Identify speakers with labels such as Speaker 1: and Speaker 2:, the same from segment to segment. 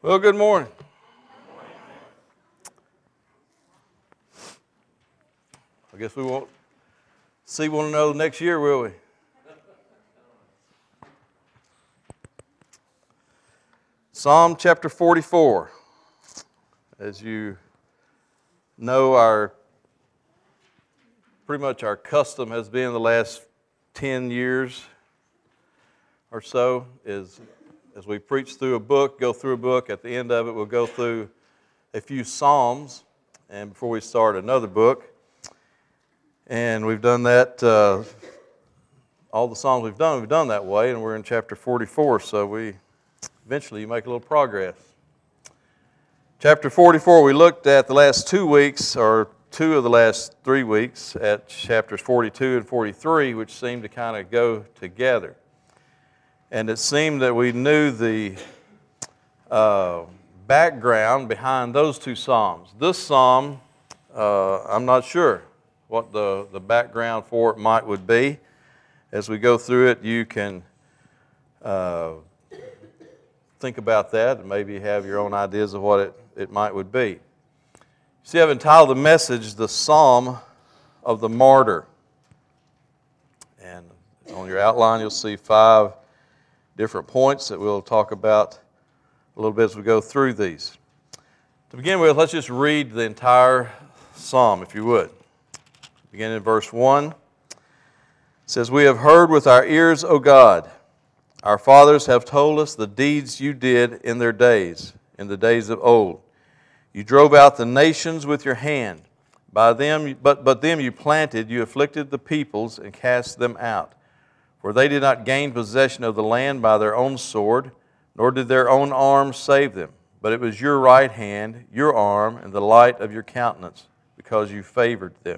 Speaker 1: Well, good morning. I guess we won't see one another next year, will we? Psalm chapter 44. As you know, pretty much our custom has been the last 10 years or so is as we preach through a book, go through a book, at the end of it we'll go through a few Psalms, and before we start another book. And we've done that, all the Psalms we've done that way, and we're in chapter 44, so eventually you make a little progress. Chapter 44, we looked at the last 2 weeks, or 2 of the last 3 weeks, at chapters 42 and 43, which seem to kind of go together. And it seemed that we knew the background behind those 2 Psalms. This Psalm, I'm not sure what the background for it would be. As we go through it, you can think about that and maybe have your own ideas of what it would be. See, I've entitled the message, The Psalm of the Martyr. And on your outline, you'll see 5 different points that we'll talk about a little bit as we go through these. To begin with, let's just read the entire psalm, if you would. Beginning in verse 1, it says, "We have heard with our ears, O God. Our fathers have told us the deeds you did in their days, in the days of old. You drove out the nations with your hand. But them you planted, you afflicted the peoples and cast them out. For they did not gain possession of the land by their own sword, nor did their own arm save them. But it was your right hand, your arm, and the light of your countenance, because you favored them.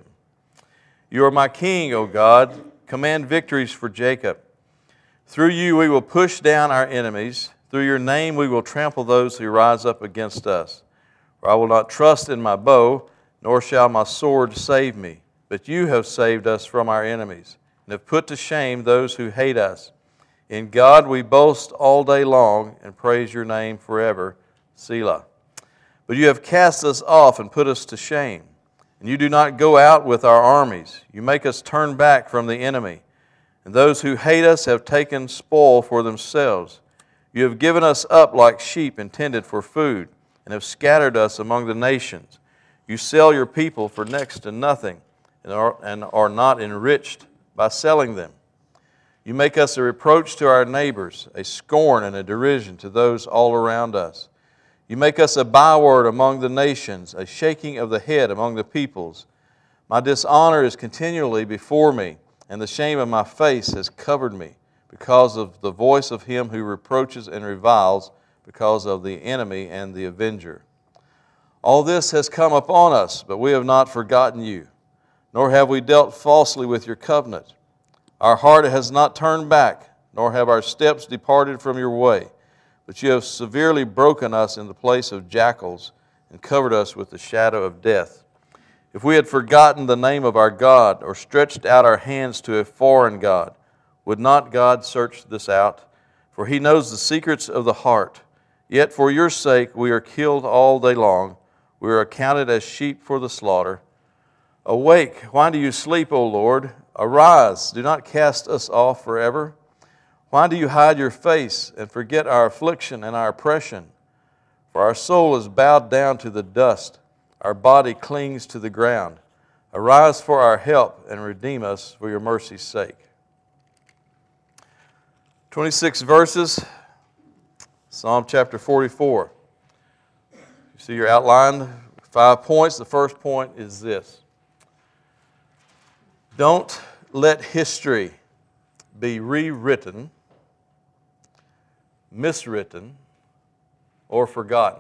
Speaker 1: You are my king, O God. Command victories for Jacob. Through you we will push down our enemies. Through your name we will trample those who rise up against us. For I will not trust in my bow, nor shall my sword save me. But you have saved us from our enemies, and have put to shame those who hate us. In God we boast all day long, and praise your name forever. Selah. But you have cast us off and put us to shame. And you do not go out with our armies. You make us turn back from the enemy. And those who hate us have taken spoil for themselves. You have given us up like sheep intended for food, and have scattered us among the nations. You sell your people for next to nothing, and are not enriched by selling them. You make us a reproach to our neighbors, a scorn and a derision to those all around us. You make us a byword among the nations, a shaking of the head among the peoples. My dishonor is continually before me, and the shame of my face has covered me, because of the voice of him who reproaches and reviles, because of the enemy and the avenger. All this has come upon us, but we have not forgotten you, nor have we dealt falsely with your covenant. Our heart has not turned back, nor have our steps departed from your way. But you have severely broken us in the place of jackals, and covered us with the shadow of death. If we had forgotten the name of our God, or stretched out our hands to a foreign God, would not God search this out? For he knows the secrets of the heart. Yet for your sake we are killed all day long. We are accounted as sheep for the slaughter. Awake, why do you sleep, O Lord? Arise, do not cast us off forever. Why do you hide your face and forget our affliction and our oppression? For our soul is bowed down to the dust. Our body clings to the ground. Arise for our help and redeem us for your mercy's sake." 26 verses, Psalm chapter 44. You see your outline, 5 points. The first point is this: don't let history be rewritten, miswritten, or forgotten.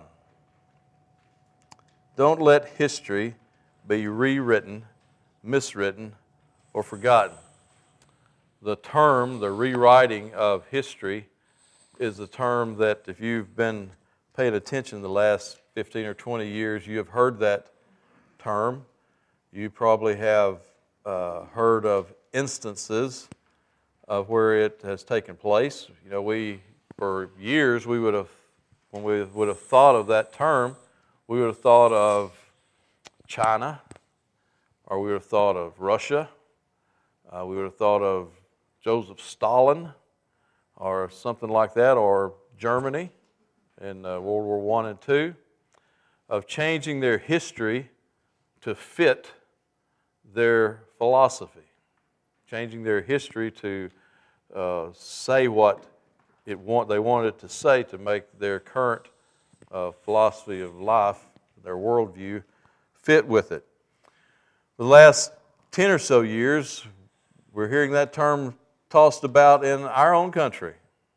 Speaker 1: Don't let history be rewritten, miswritten, or forgotten. The term, the rewriting of history, is a term that if you've been paying attention the last 15 or 20 years, you have heard that term. You probably have heard of instances of where it has taken place. You know, for years we would have when we would have thought of that term, we would have thought of China, or we would have thought of Russia, we would have thought of Joseph Stalin, or something like that, or Germany in World War I and II, of changing their history to fit their philosophy, changing their history to say what they wanted it to say to make their current philosophy of life, their worldview, fit with it. For the last 10 or so years, we're hearing that term tossed about in our own country.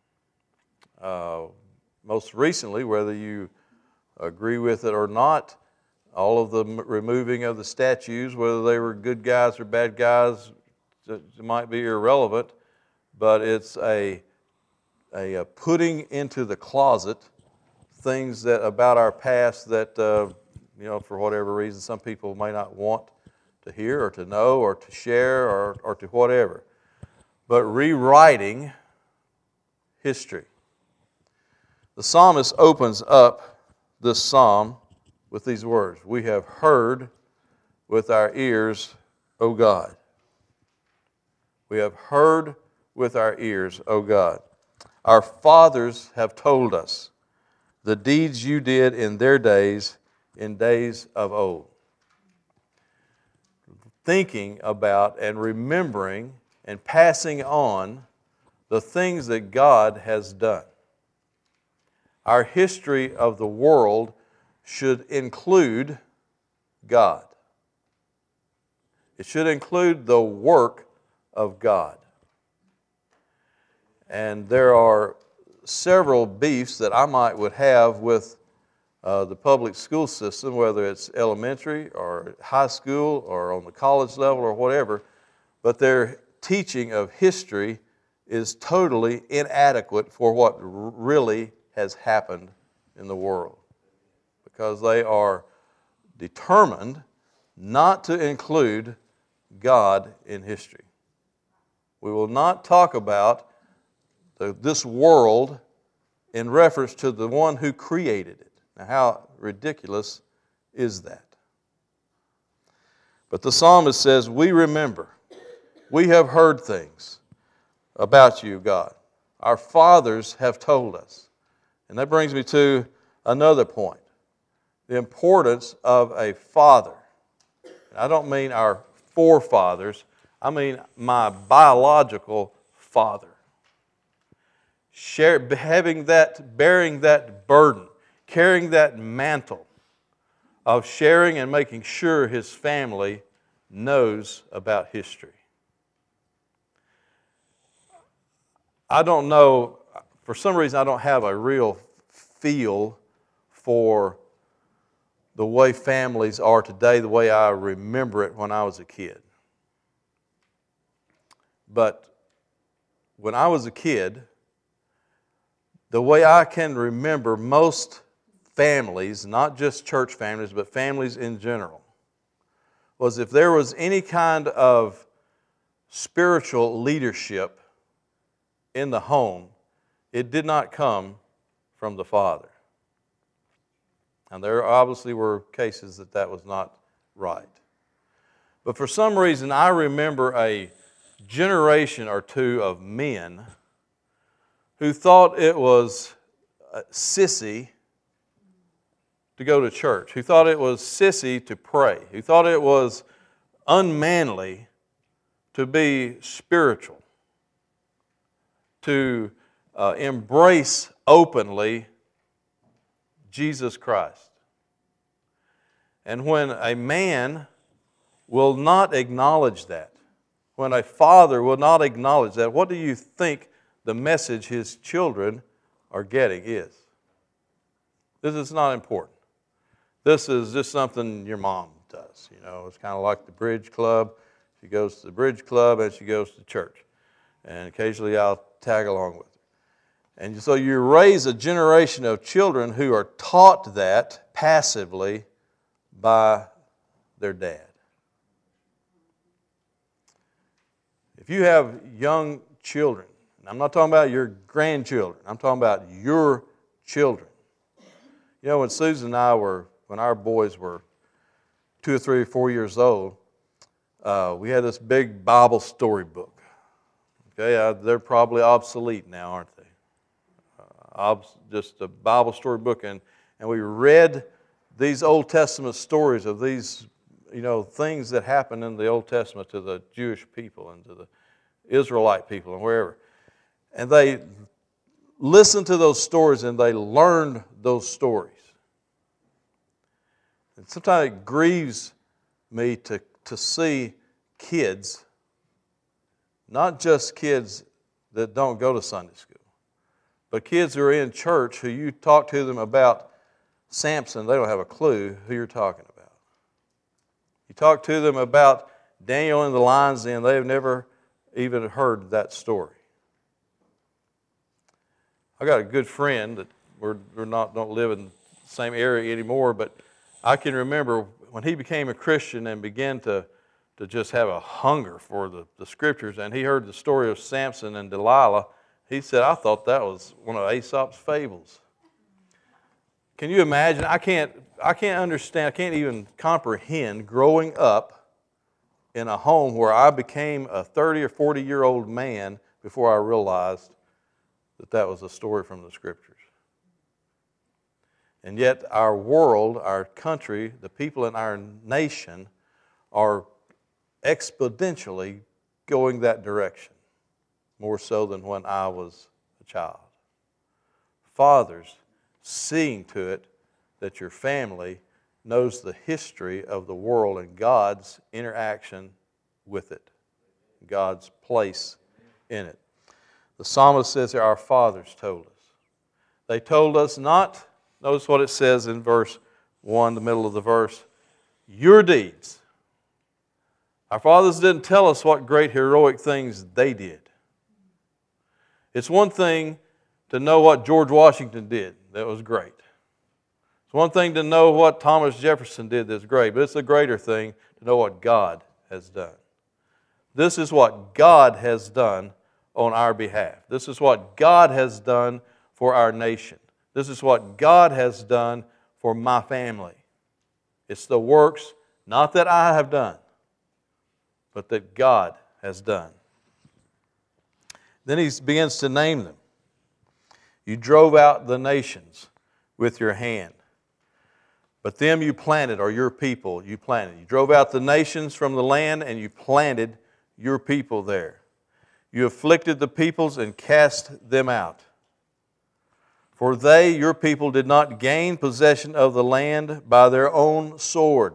Speaker 1: Most recently, whether you agree with it or not, all of the removing of the statues, whether they were good guys or bad guys, it might be irrelevant, but it's a putting into the closet things that about our past that, for whatever reason, some people may not want to hear or to know or to share or to whatever. But rewriting history. The psalmist opens up this psalm with these words: "We have heard with our ears, O God." We have heard with our ears, O God. Our fathers have told us the deeds you did in their days, in days of old. Thinking about and remembering and passing on the things that God has done. Our history of the world should include God. It should include the work of God. And there are several beefs that I would have with the public school system, whether it's elementary or high school or on the college level or whatever, but their teaching of history is totally inadequate for what really has happened in the world, because they are determined not to include God in history. We will not talk about this world in reference to the one who created it. Now, how ridiculous is that? But the psalmist says, we remember. We have heard things about you, God. Our fathers have told us. And that brings me to another point. The importance of a father. And I don't mean our forefathers. I mean my biological father. Bearing that burden, carrying that mantle of sharing and making sure his family knows about history. I don't know, for some reason I don't have a real feel for the way families are today, the way I remember it when I was a kid. But when I was a kid, the way I can remember most families, not just church families, but families in general, was if there was any kind of spiritual leadership in the home, it did not come from the father. And there obviously were cases that was not right. But for some reason, I remember a generation or two of men who thought it was sissy to go to church, who thought it was sissy to pray, who thought it was unmanly to be spiritual, to embrace openly Jesus Christ. And when a man will not acknowledge that, when a father will not acknowledge that, what do you think the message his children are getting is? This is not important. This is just something your mom does. You know, it's kind of like the bridge club. She goes to the bridge club and she goes to church. And occasionally I'll tag along with her. And so you raise a generation of children who are taught that passively by their dad. If you have young children, and I'm not talking about your grandchildren, I'm talking about your children, You know, when Susan and I when our boys were 2 or 3 or 4 years old, we had this big Bible storybook. Okay, they're probably obsolete now, aren't they? Just a Bible storybook, and we read these Old Testament stories of these, things that happened in the Old Testament to the Jewish people and to the Israelite people and wherever. And they listened to those stories and they learned those stories. And sometimes it grieves me to see kids, not just kids that don't go to Sunday school, but kids who are in church who you talk to them about Samson, they don't have a clue who you're talking about. You talk to them about Daniel in the lion's den, they've never even heard that story. I got a good friend that don't live in the same area anymore, but I can remember when he became a Christian and began to just have a hunger for the Scriptures, and he heard the story of Samson and Delilah. He said, I thought that was one of Aesop's fables. Can you imagine? I can't understand, I can't even comprehend growing up in a home where I became a 30 or 40-year-old man before I realized that was a story from the Scriptures. And yet our world, our country, the people in our nation are exponentially going that direction, more so than when I was a child. Fathers, seeing to it that your family knows the history of the world and God's interaction with it, God's place in it. The psalmist says there, our fathers told us. They told us not, notice what it says in verse 1, the middle of the verse, your deeds. Our fathers didn't tell us what great heroic things they did. It's one thing to know what George Washington did that was great. It's one thing to know what Thomas Jefferson did that's great, but it's a greater thing to know what God has done. This is what God has done on our behalf. This is what God has done for our nation. This is what God has done for my family. It's the works, not that I have done, but that God has done. Then he begins to name them. You drove out the nations with your hand, but them you planted, or your people you planted. You drove out the nations from the land, and you planted your people there. You afflicted the peoples and cast them out. For they, your people, did not gain possession of the land by their own sword,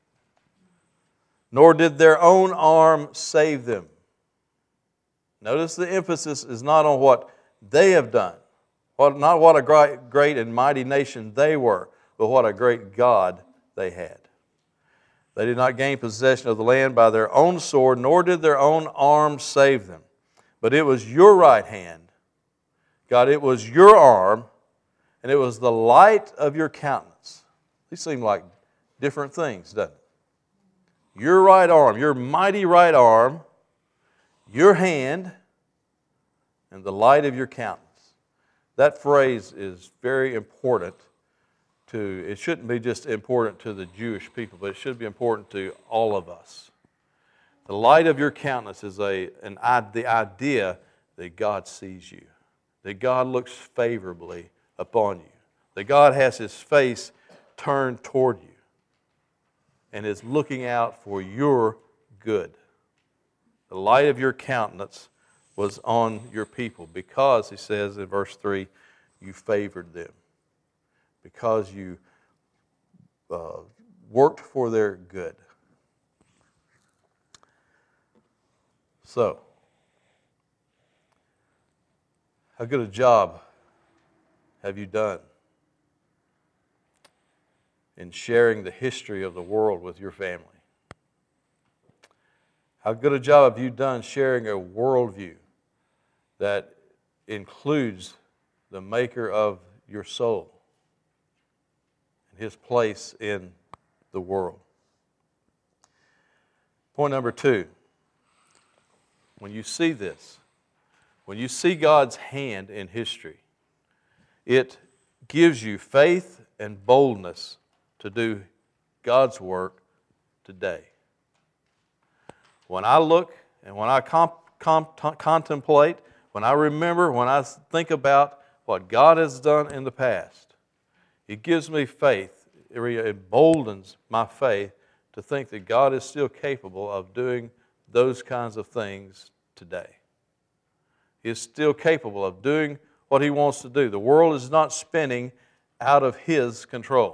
Speaker 1: nor did their own arm save them. Notice the emphasis is not on what they have done, not what a great and mighty nation they were, but what a great God they had. They did not gain possession of the land by their own sword, nor did their own arm save them. But it was your right hand, God, it was your arm, and it was the light of your countenance. These seem like different things, doesn't it? Your right arm, your mighty right arm, your hand, and the light of your countenance. That phrase is very important it shouldn't be just important to the Jewish people, but it should be important to all of us. The light of your countenance is the idea that God sees you, that God looks favorably upon you, that God has His face turned toward you and is looking out for your good. The light of your countenance was on your people because, he says in verse 3, you favored them, because you worked for their good. So, how good a job have you done in sharing the history of the world with your family? How good a job have you done sharing a worldview that includes the maker of your soul and His place in the world? Point number 2. When you see this, when you see God's hand in history, it gives you faith and boldness to do God's work today. When I look and when I contemplate, when I remember, when I think about what God has done in the past, it gives me faith. It emboldens my faith to think that God is still capable of doing those kinds of things today. He is still capable of doing what He wants to do. The world is not spinning out of His control.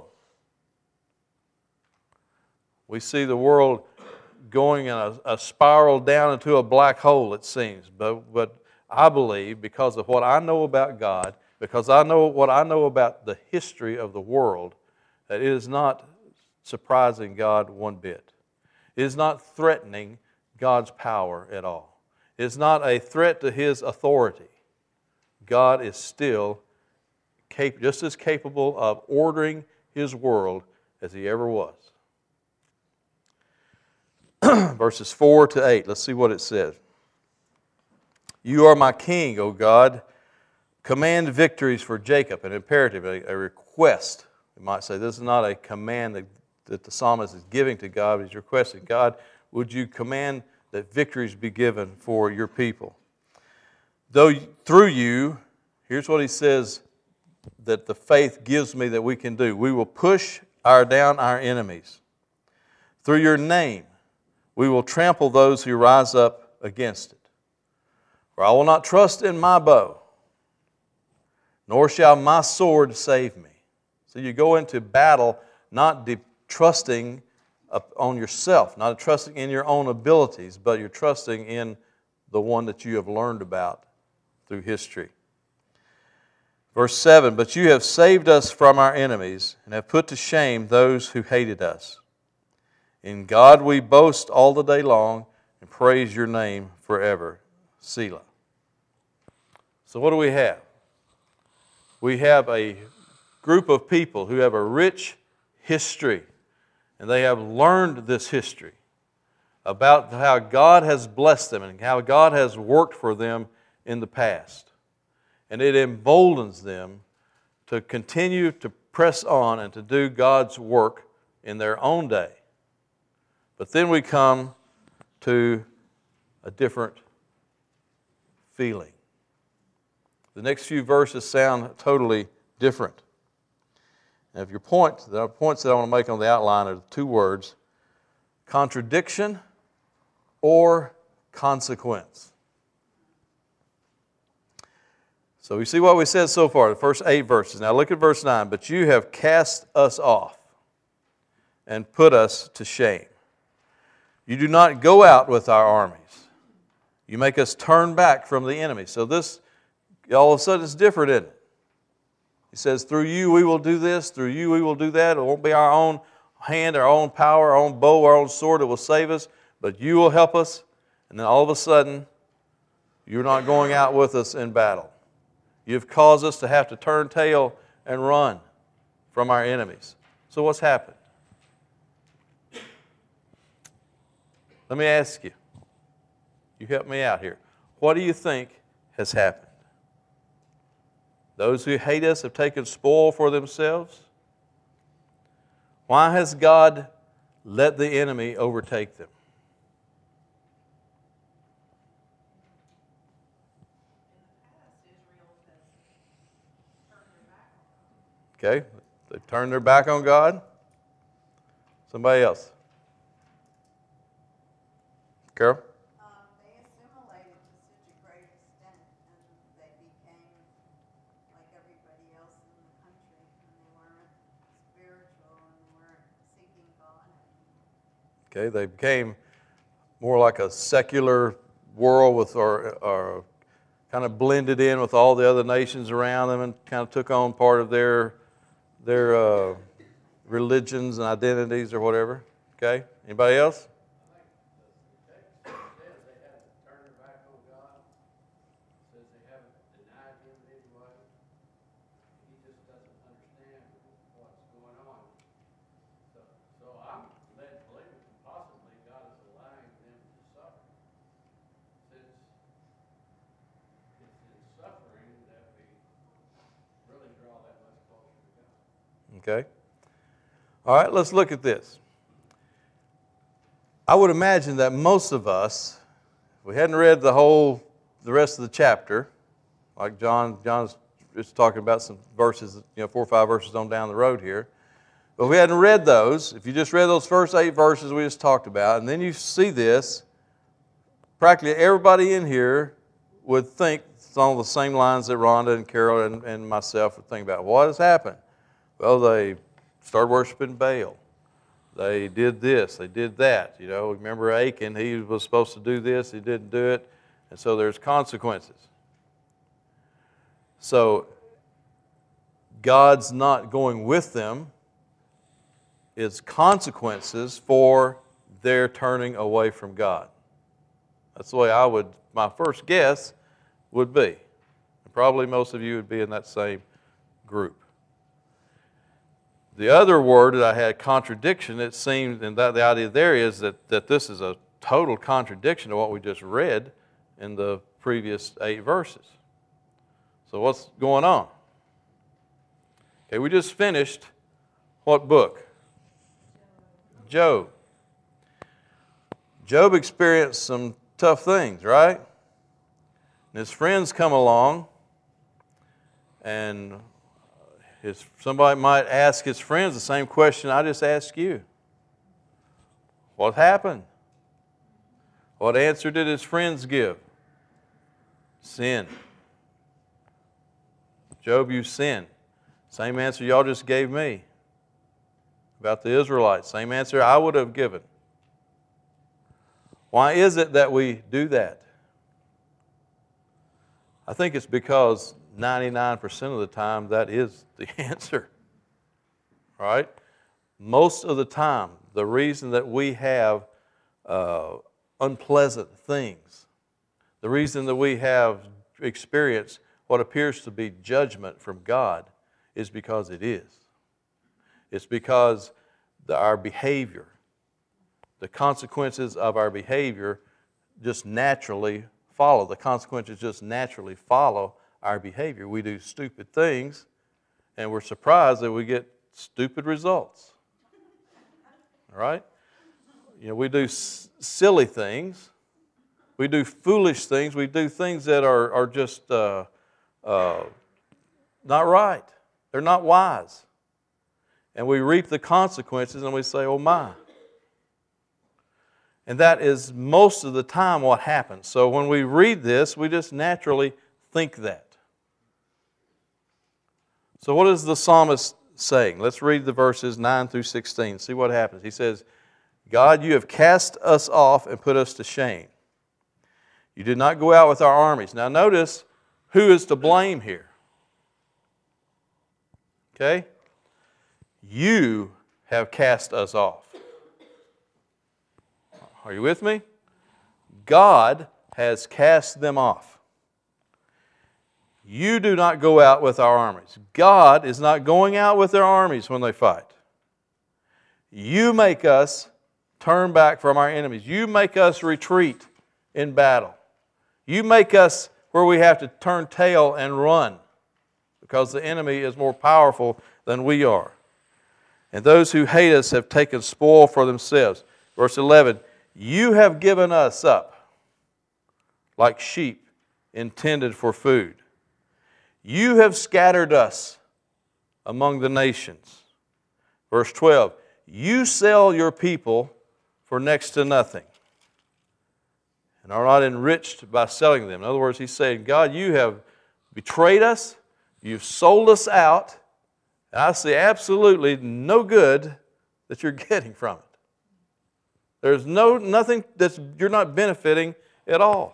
Speaker 1: We see the world going in a spiral down into a black hole, it seems. But I believe, because of what I know about God, because I know what I know about the history of the world, that it is not surprising God one bit. It is not threatening God's power at all. It is not a threat to His authority. God is still just as capable of ordering His world as He ever was. Verses 4 to 8, let's see what it says. You are my king, O God. Command victories for Jacob, an imperative, a request. You might say this is not a command that the psalmist is giving to God, but he's requesting, God, would you command that victories be given for your people? Though through you, here's what he says that the faith gives me that we can do. We will push down our enemies. Through your name, we will trample those who rise up against it. For I will not trust in my bow, nor shall my sword save me. So you go into battle not trusting on yourself, not trusting in your own abilities, but you're trusting in the one that you have learned about through history. Verse 7, but you have saved us from our enemies and have put to shame those who hated us. In God we boast all the day long and praise your name forever. Selah. So what do we have? We have a group of people who have a rich history, and they have learned this history about how God has blessed them and how God has worked for them in the past. And it emboldens them to continue to press on and to do God's work in their own day. But then we come to a different feeling. The next few verses sound totally different. Now, if your points that I want to make on the outline are two words: contradiction or consequence. So we see what we said so far, the first 8 verses. Now look at verse 9. But you have cast us off and put us to shame. You do not go out with our armies. You make us turn back from the enemy. So this, all of a sudden, it's different, isn't it? He says, through you we will do this, through you we will do that. It won't be our own hand, our own power, our own bow, our own sword that will save us, but you will help us. And then all of a sudden, you're not going out with us in battle. You've caused us to have to turn tail and run from our enemies. So what's happened? Let me ask you. You help me out here. What do you think has happened? Those who hate us have taken spoil for themselves. Why has God let the enemy overtake them? Okay, they've turned their back on God. Somebody else. Carol?
Speaker 2: They assimilated to such a great extent, and they became like everybody else in the country, and they weren't spiritual and weren't seeking God anymore.
Speaker 1: Okay, they became more like a secular world or kind of blended in with all the other nations around them and kind of took on part of their religions and identities or whatever. Okay, anybody else? Okay? All right, let's look at this. I would imagine that most of us, if we hadn't read the rest of the chapter, like John's just talking about some verses, 4 or 5 verses on down the road here. But if we hadn't read those, if you just read those first 8 verses we just talked about, and then you see this, practically everybody in here would think along the same lines that Rhonda and Carol and myself would think about. What has happened? Well, they started worshiping Baal. They did this, they did that. Remember Achan, he was supposed to do this, he didn't do it, and so there's consequences. So God's not going with them. It's consequences for their turning away from God. That's the way my first guess would be. And probably most of you would be in that same group. The other word that I had, contradiction, it seemed, and the idea there is that this is a total contradiction to what we just read in the previous 8 verses. So what's going on? Okay, we just finished what book? Job. Job experienced some tough things, right? And his friends come along, and somebody might ask his friends the same question I just asked you. What happened? What answer did his friends give? Sin. Job, you sinned. Same answer y'all just gave me about the Israelites. Same answer I would have given. Why is it that we do that? I think it's because 99% of the time that is the answer. Right? Most of the time, the reason that we have unpleasant things, the reason that we have experienced what appears to be judgment from God is because it is. It's because our behavior, the consequences of our behavior just naturally follow. The consequences just naturally follow our behavior. We do stupid things, and we're surprised that we get stupid results. All right? We do silly things. We do foolish things. We do things that are just not right. They're not wise. And we reap the consequences and we say, oh my. And that is most of the time what happens. So when we read this, we just naturally think that. So what is the psalmist saying? Let's read the verses 9 through 16. See what happens. He says, God, you have cast us off and put us to shame. You did not go out with our armies. Now notice who is to blame here. Okay? You have cast us off. Are you with me? God has cast them off. You do not go out with our armies. God is not going out with their armies when they fight. You make us turn back from our enemies. You make us retreat in battle. You make us where we have to turn tail and run because the enemy is more powerful than we are. And those who hate us have taken spoil for themselves. Verse 11, you have given us up like sheep intended for food. You have scattered us among the nations. Verse 12, you sell your people for next to nothing and are not enriched by selling them. In other words, he's saying, God, you have betrayed us, you've sold us out, and I see absolutely no good that you're getting from it. There's nothing that you're not benefiting at all.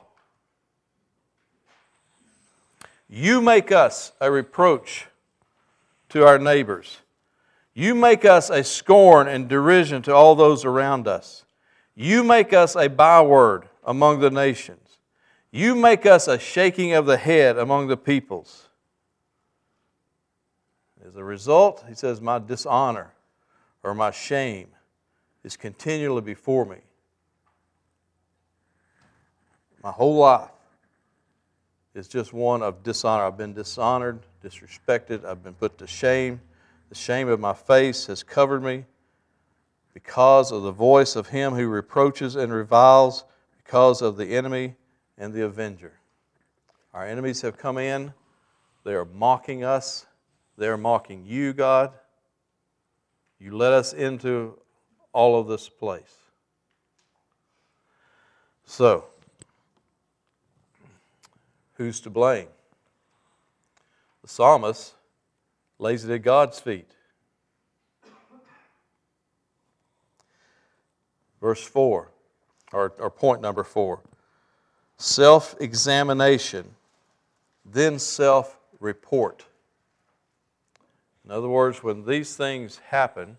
Speaker 1: You make us a reproach to our neighbors. You make us a scorn and derision to all those around us. You make us a byword among the nations. You make us a shaking of the head among the peoples. As a result, he says, my dishonor or my shame is continually before me. My whole life is just one of dishonor. I've been dishonored, disrespected. I've been put to shame. The shame of my face has covered me because of the voice of him who reproaches and reviles, because of the enemy and the avenger. Our enemies have come in. They are mocking us. They are mocking you, God. You let us into all of this place. So, who's to blame? The psalmist lays it at God's feet. Verse 4, or point number 4. Self-examination, then self-report. In other words, when these things happen,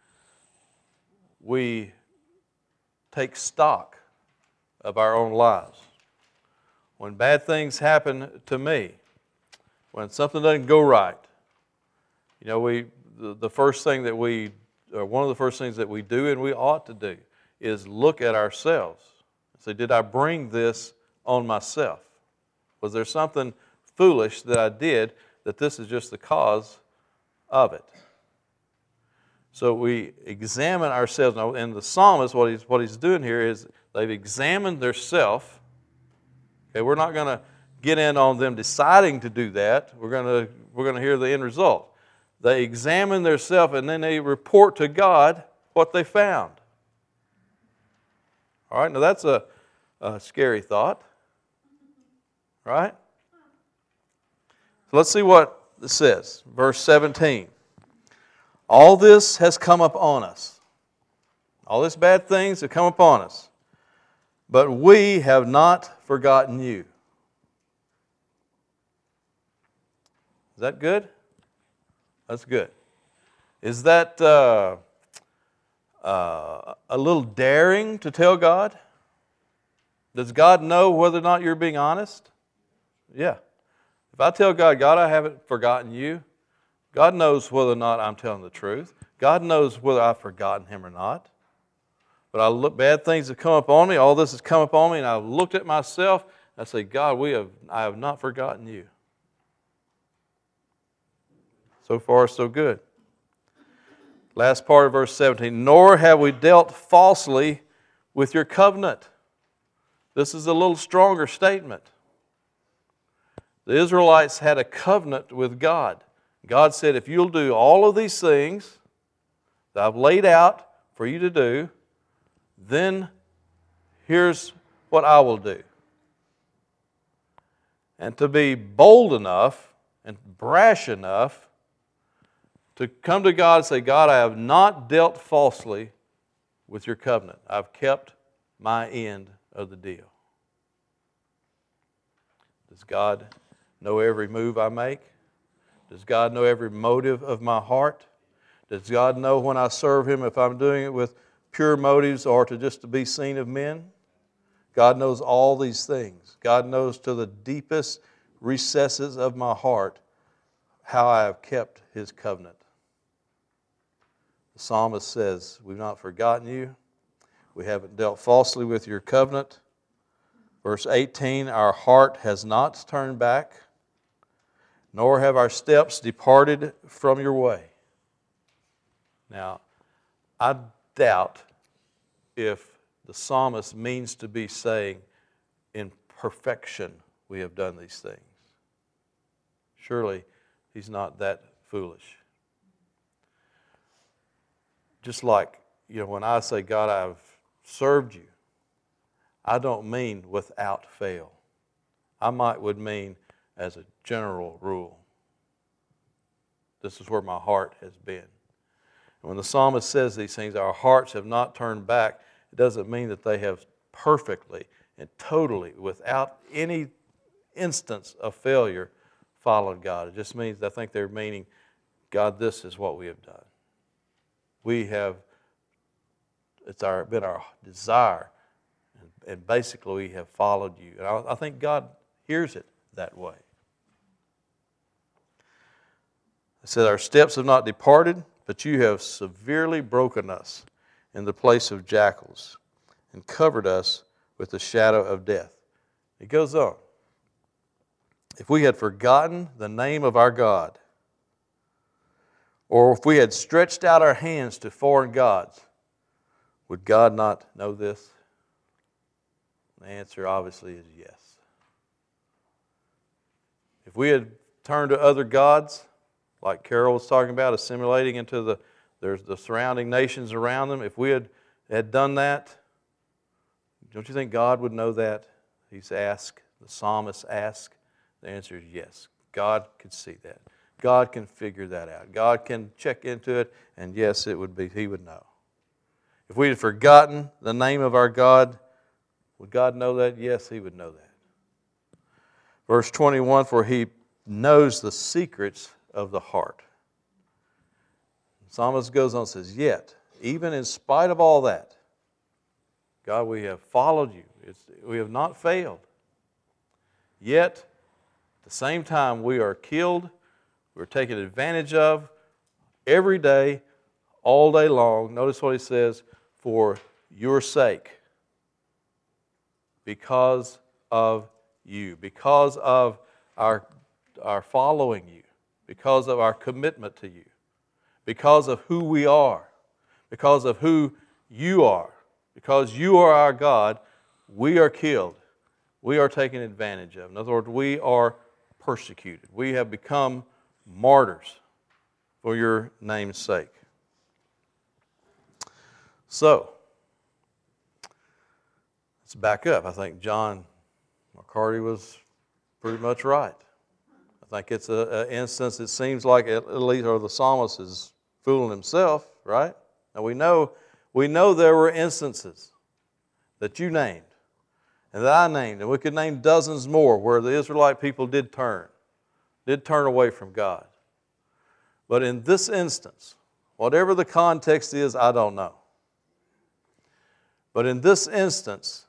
Speaker 1: we take stock of our own lives. When bad things happen to me, when something doesn't go right, you know, the first thing that we, or one of the first things that we do, and we ought to do, is look at ourselves. Say, did I bring this on myself? Was there something foolish that I did that this is just the cause of it? So we examine ourselves. Now, and the psalmist, what he's doing here is they've examined their self. Okay, we're not going to get in on them deciding to do that. We're going to hear the end result. They examine their self and then they report to God what they found. All right, now that's a scary thought, right? So let's see what it says. Verse 17. All this has come upon us. All these bad things have come upon us. But we have not forgotten you. Is that good? That's good. Is that a little daring to tell God? Does God know whether or not you're being honest? Yeah. If I tell God, God, I haven't forgotten you, God knows whether or not I'm telling the truth. God knows whether I've forgotten Him or not. But I look, bad things have come upon me, all this has come upon me, and I've looked at myself, and I say, God, I have not forgotten you. So far, so good. Last part of verse 17, nor have we dealt falsely with your covenant. This is a little stronger statement. The Israelites had a covenant with God. God said, if you'll do all of these things that I've laid out for you to do, then here's what I will do. And to be bold enough and brash enough to come to God and say, God, I have not dealt falsely with your covenant. I've kept my end of the deal. Does God know every move I make? Does God know every motive of my heart? Does God know when I serve Him if I'm doing it with pure motives or just to be seen of men? God knows all these things. God knows to the deepest recesses of my heart how I have kept His covenant. The psalmist says, we've not forgotten you. We haven't dealt falsely with your covenant. Verse 18, our heart has not turned back, nor have our steps departed from your way. Now, I doubt if the psalmist means to be saying, in perfection we have done these things. Surely he's not that foolish. Just like, when I say, God, I've served you, I don't mean without fail. I would mean as a general rule. This is where my heart has been. And when the psalmist says these things, our hearts have not turned back, it doesn't mean that they have perfectly and totally, without any instance of failure, followed God. It just means, I think they're meaning, God, this is what we have done. It's been our desire, and basically we have followed you. And I think God hears it that way. It said, our steps have not departed, but you have severely broken us in the place of jackals and covered us with the shadow of death. It goes on. If we had forgotten the name of our God, Or if we had stretched out our hands to foreign gods, would God not know this? The answer obviously is yes. If we had turned to other gods, like Carol was talking about, assimilating into the surrounding nations around them, if we had done that, don't you think God would know that? He's asked, the psalmist asked. The answer is yes. God could see that. God can figure that out. God can check into it, and yes, it would be, He would know. If we had forgotten the name of our God, would God know that? Yes, He would know that. Verse 21, for He knows the secrets of the heart. The psalmist goes on and says, yet, even in spite of all that, God, we have followed you. We have not failed. Yet, at the same time, we are killed, we're taken advantage of every day, all day long. Notice what he says, for your sake. Because of you. Because of our following you. Because of our commitment to you. Because of who we are. Because of who you are. Because you are our God, we are killed. We are taken advantage of. In other words, we are persecuted. We have become martyrs for your name's sake. So, let's back up. I think John McCarty was pretty much right. I think it's an instance, it seems like at least, or the psalmist is fooling himself, right? Now we know there were instances that you named and that I named, and we could name dozens more where the Israelite people did turn away from God. But in this instance, whatever the context is, I don't know. But in this instance,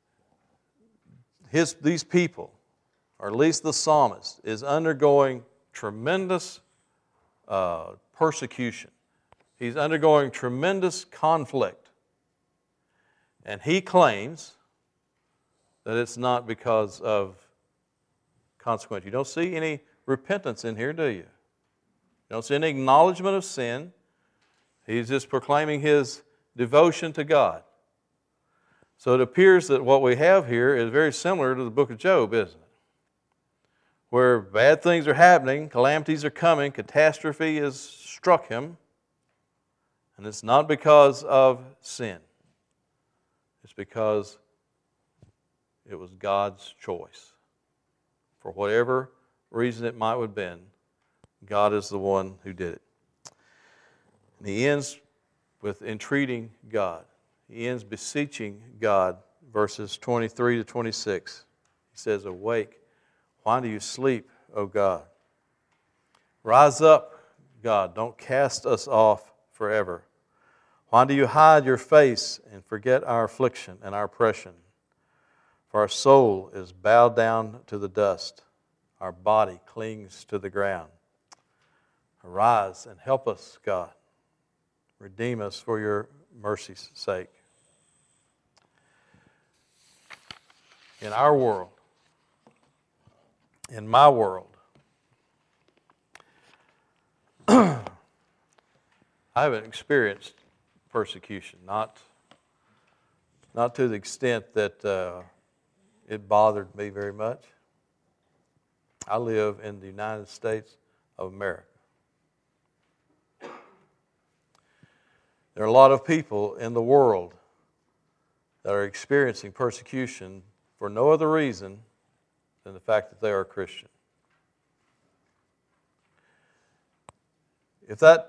Speaker 1: these people, or at least the psalmist, is undergoing tremendous persecution. He's undergoing tremendous conflict. And he claims that it's not because of consequence. You don't see any repentance in here, do you? You don't see any acknowledgement of sin. He's just proclaiming his devotion to God. So it appears that what we have here is very similar to the book of Job, isn't it? Where bad things are happening, calamities are coming, catastrophe has struck him, and it's not because of sin. It's because it was God's choice. For whatever reason it might have been, God is the one who did it. And he ends with entreating God. He ends beseeching God, verses 23 to 26. He says, awake, why do you sleep, O God? Rise up, God, don't cast us off forever. Why do you hide your face and forget our affliction and our oppression? For our soul is bowed down to the dust. Our body clings to the ground. Arise and help us, God. Redeem us for your mercy's sake. In our world, in my world, I haven't experienced persecution, not to the extent that it bothered me very much. I live in the United States of America. There are a lot of people in the world that are experiencing persecution for no other reason than the fact that they are a Christian. If I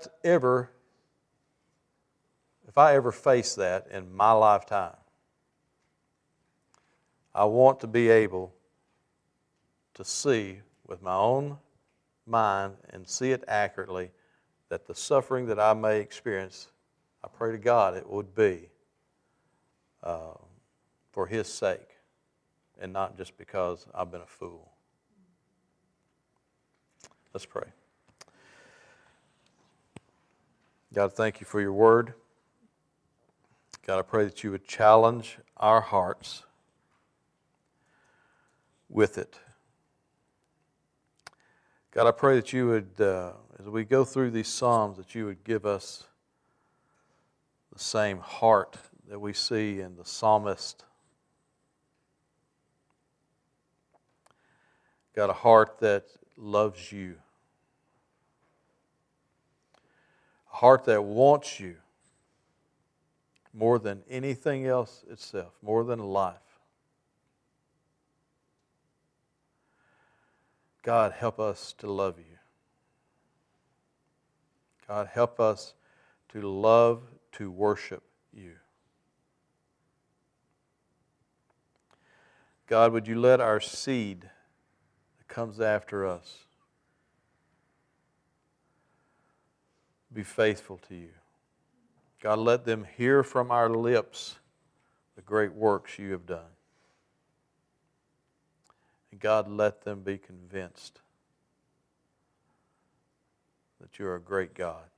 Speaker 1: ever face that in my lifetime, I want to be able to see with my own mind and see it accurately that the suffering that I may experience, I pray to God it would be for His sake and not just because I've been a fool. Let's pray. God, thank you for your word. God, I pray that you would challenge our hearts with it. God, I pray that you would as we go through these Psalms, that you would give us the same heart that we see in the psalmist. God, a heart that loves you. A heart that wants you more than anything else itself, more than life. God, help us to love you. God, help us to love, to worship you. God, would you let our seed that comes after us be faithful to you. God, let them hear from our lips the great works you have done. And God, let them be convinced that you're a great God.